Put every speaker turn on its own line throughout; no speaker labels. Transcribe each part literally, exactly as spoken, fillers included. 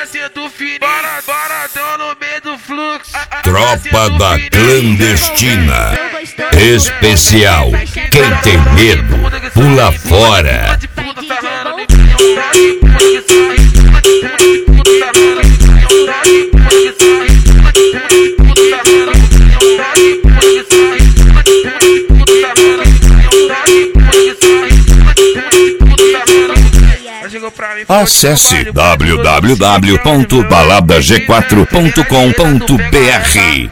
nascendo fininho, bora, bora, tão no meio do fluxo.
Tropa da Clandestina. Especial. Quem tem medo, pula fora. Acesse w w w ponto balada g quatro ponto com ponto b r.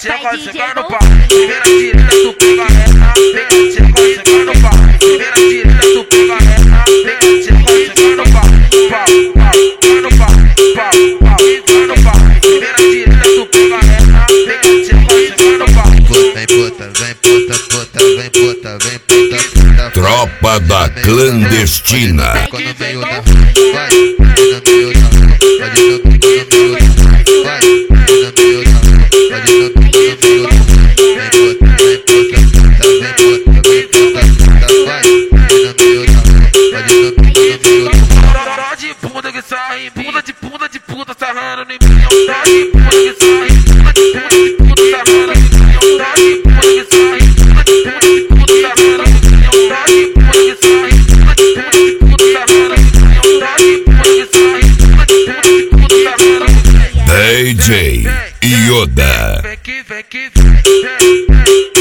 Tropa da Clandestina.
De bunda que sai, bunda de bunda de puta sarrando em mim. Tá de bunda que sai, bunda de bunda de puta sarrando em mim. Tá de bunda que sai, bunda de bunda de puta sarrando em mim. Tá de bunda que sai, bunda de bunda de puta sarrando em mim. Tá de bunda que sai, bunda de bunda de puta sarrando em mim.
D J Yoda.
Vem que vem que vem.